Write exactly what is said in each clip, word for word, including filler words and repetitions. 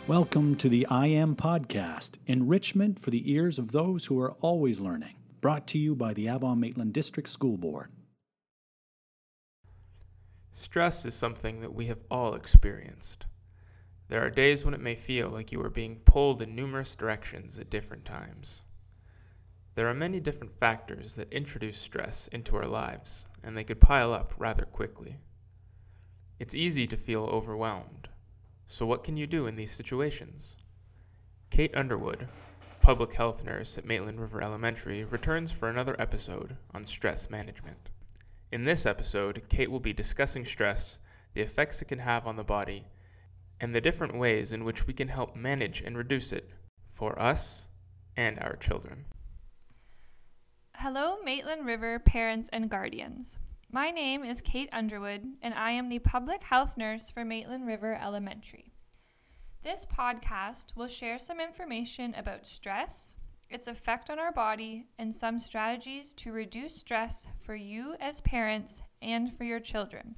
Welcome to the I Am Podcast, enrichment for the ears of those who are always learning. Brought to you by the Avon-Maitland District School Board. Stress is something that we have all experienced. There are days when it may feel like you are being pulled in numerous directions at different times. There are many different factors that introduce stress into our lives, and they could pile up rather quickly. It's easy to feel overwhelmed. So what can you do in these situations? Kate Underwood, public health nurse at Maitland River Elementary, returns for another episode on stress management. In this episode, Kate will be discussing stress, the effects it can have on the body, and the different ways in which we can help manage and reduce it for us and our children. Hello, Maitland River parents and guardians. My name is Kate Underwood, and I am the public health nurse for Maitland River Elementary. This podcast will share some information about stress, its effect on our body, and some strategies to reduce stress for you as parents and for your children.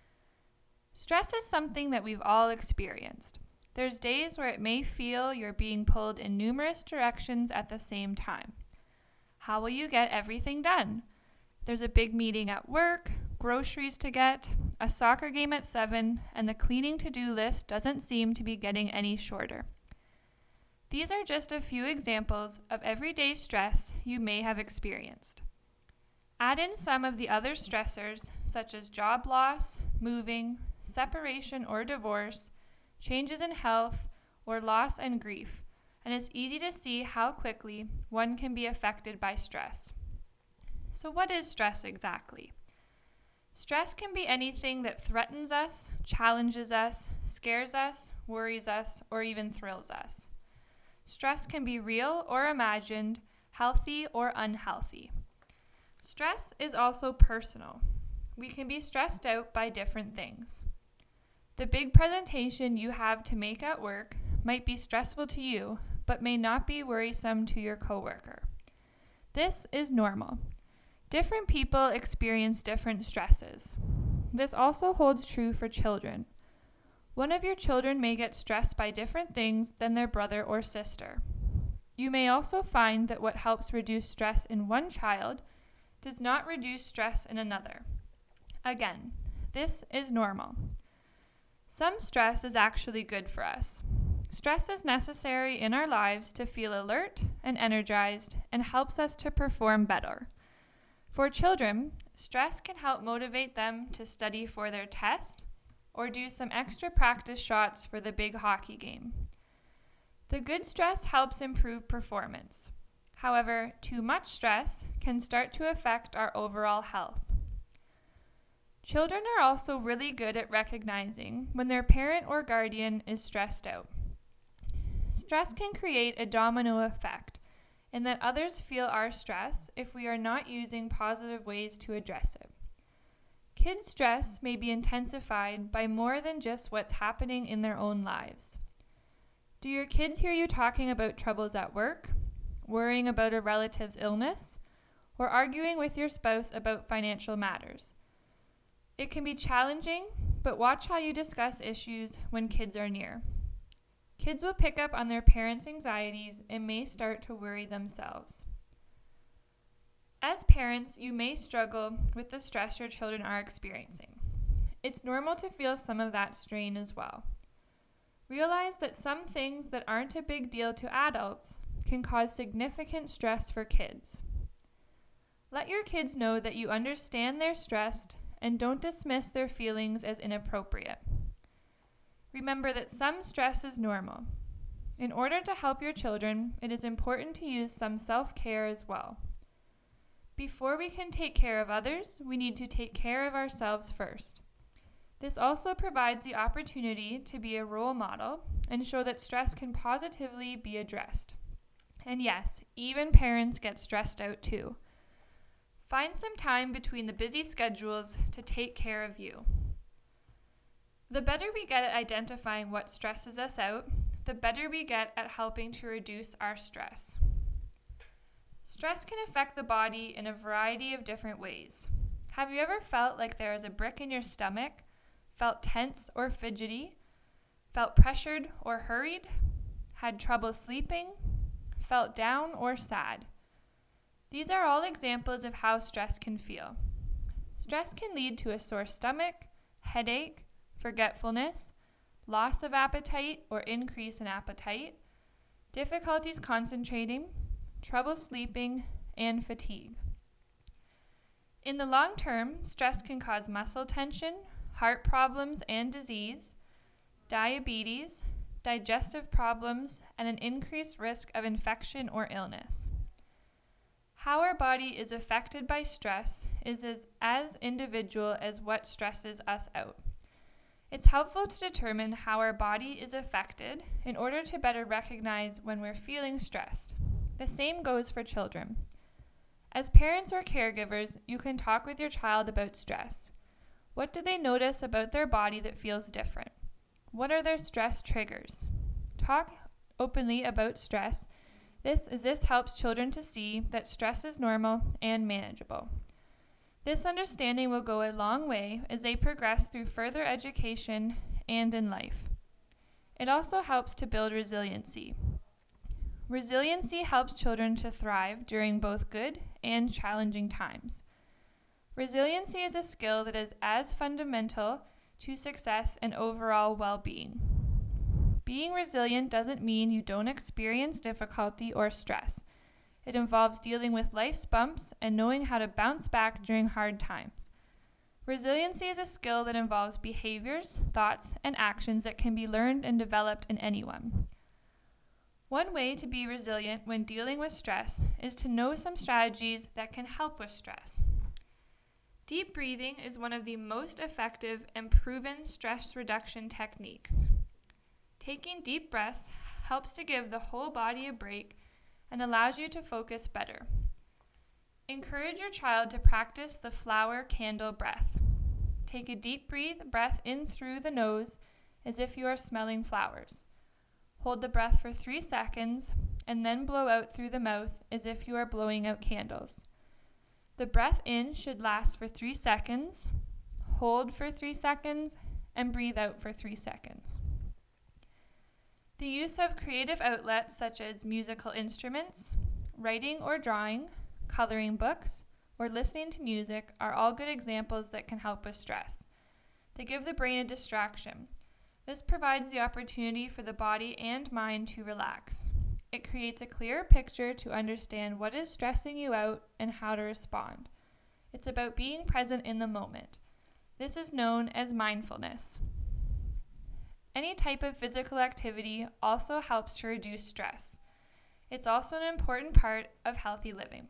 Stress is something that we've all experienced. There's days where it may feel you're being pulled in numerous directions at the same time. How will you get everything done? There's a big meeting at work, groceries to get, a soccer game at seven, and the cleaning to-do list doesn't seem to be getting any shorter. These are just a few examples of everyday stress you may have experienced. Add in some of the other stressors, such as job loss, moving, separation or divorce, changes in health, or loss and grief, and it's easy to see how quickly one can be affected by stress. So what is stress exactly? Stress can be anything that threatens us, challenges us, scares us, worries us, or even thrills us. Stress can be real or imagined, healthy or unhealthy. Stress is also personal. We can be stressed out by different things. The big presentation you have to make at work might be stressful to you, but may not be worrisome to your coworker. This is normal. Different people experience different stresses. This also holds true for children. One of your children may get stressed by different things than their brother or sister. You may also find that what helps reduce stress in one child does not reduce stress in another. Again, this is normal. Some stress is actually good for us. Stress is necessary in our lives to feel alert and energized and helps us to perform better. For children, stress can help motivate them to study for their test or do some extra practice shots for the big hockey game. The good stress helps improve performance. However, too much stress can start to affect our overall health. Children are also really good at recognizing when their parent or guardian is stressed out. Stress can create a domino effect, and that others feel our stress if we are not using positive ways to address it. Kids' stress may be intensified by more than just what's happening in their own lives. Do your kids hear you talking about troubles at work, worrying about a relative's illness, or arguing with your spouse about financial matters? It can be challenging, but watch how you discuss issues when kids are near. Kids will pick up on their parents' anxieties and may start to worry themselves. As parents, you may struggle with the stress your children are experiencing. It's normal to feel some of that strain as well. Realize that some things that aren't a big deal to adults can cause significant stress for kids. Let your kids know that you understand they're stressed and don't dismiss their feelings as inappropriate. Remember that some stress is normal. In order to help your children, it is important to use some self-care as well. Before we can take care of others, we need to take care of ourselves first. This also provides the opportunity to be a role model and show that stress can positively be addressed. And yes, even parents get stressed out too. Find some time between the busy schedules to take care of you. The better we get at identifying what stresses us out, the better we get at helping to reduce our stress. Stress can affect the body in a variety of different ways. Have you ever felt like there is a brick in your stomach, felt tense or fidgety? felt pressured or hurried, had trouble sleeping, felt down or sad. These are all examples of how stress can feel. Stress can lead to a sore stomach, headache, forgetfulness, loss of appetite or increase in appetite, difficulties concentrating, trouble sleeping, and fatigue. In the long term, stress can cause muscle tension, heart problems and disease, diabetes, digestive problems, and an increased risk of infection or illness. How our body is affected by stress is as, as individual as what stresses us out. It's helpful to determine how our body is affected in order to better recognize when we're feeling stressed. The same goes for children. As parents or caregivers, you can talk with your child about stress. What do they notice about their body that feels different? What are their stress triggers? Talk openly about stress. This as this helps children to see that stress is normal and manageable. This understanding will go a long way as they progress through further education and in life. It also helps to build resiliency. Resiliency helps children to thrive during both good and challenging times. Resiliency is a skill that is as fundamental to success and overall well-being. Being resilient doesn't mean you don't experience difficulty or stress. It involves dealing with life's bumps and knowing how to bounce back during hard times. Resiliency is a skill that involves behaviors, thoughts, and actions that can be learned and developed in anyone. One way to be resilient when dealing with stress is to know some strategies that can help with stress. Deep breathing is one of the most effective and proven stress reduction techniques. Taking deep breaths helps to give the whole body a break and allows you to focus better. Encourage your child to practice the flower candle breath. Take a deep breathe breath in through the nose as if you are smelling flowers. Hold the breath for three seconds and then blow out through the mouth as if you are blowing out candles. The breath in should last for three seconds, hold for three seconds, and breathe out for three seconds. The use of creative outlets such as musical instruments, writing or drawing, coloring books, or listening to music are all good examples that can help with stress. They give the brain a distraction. This provides the opportunity for the body and mind to relax. It creates a clearer picture to understand what is stressing you out and how to respond. It's about being present in the moment. This is known as mindfulness. Any type of physical activity also helps to reduce stress. It's also an important part of healthy living.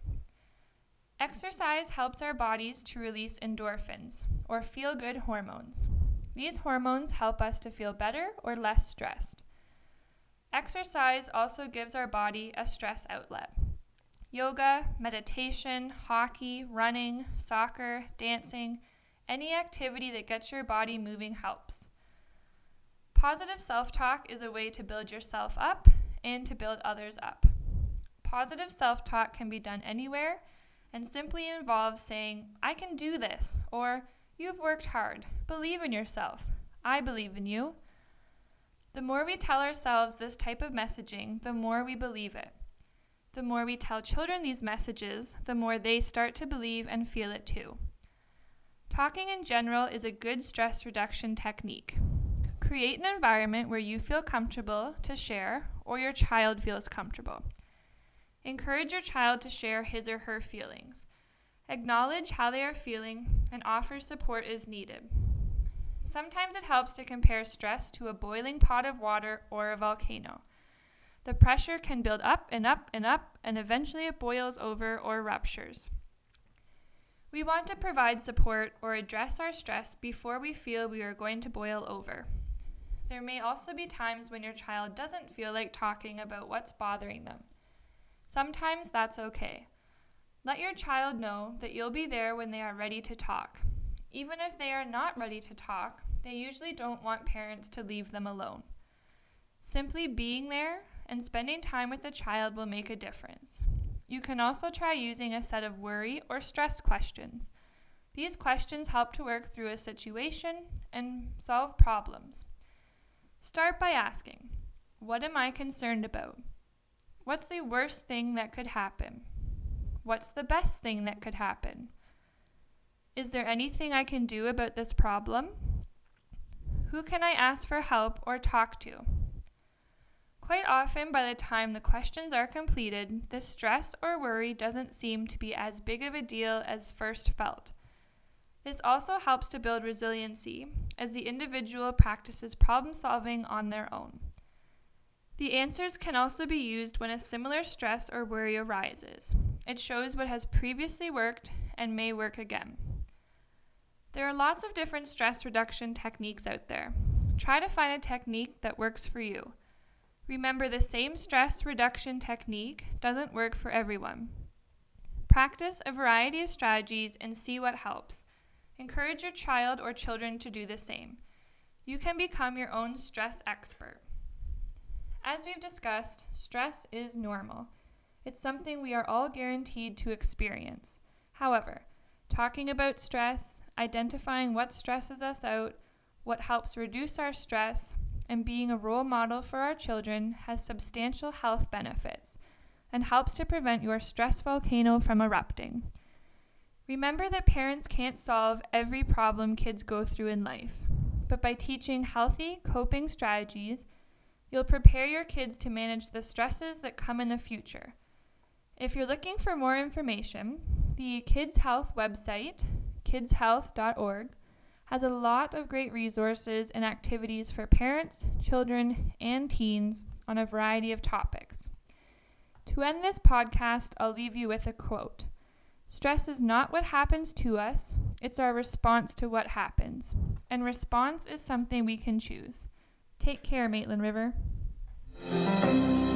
Exercise helps our bodies to release endorphins, or feel-good hormones. These hormones help us to feel better or less stressed. Exercise also gives our body a stress outlet. Yoga, meditation, hockey, running, soccer, dancing, any activity that gets your body moving helps. Positive self-talk is a way to build yourself up and to build others up. Positive self-talk can be done anywhere and simply involves saying, "I can do this," or "You've worked hard. Believe in yourself. I believe in you." The more we tell ourselves this type of messaging, the more we believe it. The more we tell children these messages, the more they start to believe and feel it too. Talking in general is a good stress reduction technique. Create an environment where you feel comfortable to share or your child feels comfortable. Encourage your child to share his or her feelings. Acknowledge how they are feeling and offer support as needed. Sometimes it helps to compare stress to a boiling pot of water or a volcano. The pressure can build up and up and up, and eventually it boils over or ruptures. We want to provide support or address our stress before we feel we are going to boil over. There may also be times when your child doesn't feel like talking about what's bothering them. Sometimes that's okay. Let your child know that you'll be there when they are ready to talk. Even if they are not ready to talk, they usually don't want parents to leave them alone. Simply being there and spending time with the child will make a difference. You can also try using a set of worry or stress questions. These questions help to work through a situation and solve problems. Start by asking, what am I concerned about? What's the worst thing that could happen? What's the best thing that could happen? Is there anything I can do about this problem? Who can I ask for help or talk to? Quite often, by the time the questions are completed, the stress or worry doesn't seem to be as big of a deal as first felt. This also helps to build resiliency as the individual practices problem solving on their own. The answers can also be used when a similar stress or worry arises. It shows what has previously worked and may work again. There are lots of different stress reduction techniques out there. Try to find a technique that works for you. Remember, the same stress reduction technique doesn't work for everyone. Practice a variety of strategies and see what helps. Encourage your child or children to do the same. You can become your own stress expert. As we've discussed, stress is normal. It's something we are all guaranteed to experience. However, talking about stress, identifying what stresses us out, what helps reduce our stress, and being a role model for our children has substantial health benefits and helps to prevent your stress volcano from erupting. Remember that parents can't solve every problem kids go through in life, but by teaching healthy coping strategies, you'll prepare your kids to manage the stresses that come in the future. If you're looking for more information, the Kids Health website, kids health dot org, has a lot of great resources and activities for parents, children, and teens on a variety of topics. To end this podcast, I'll leave you with a quote. Stress is not what happens to us, it's our response to what happens. And response is something we can choose. Take care, Maitland River.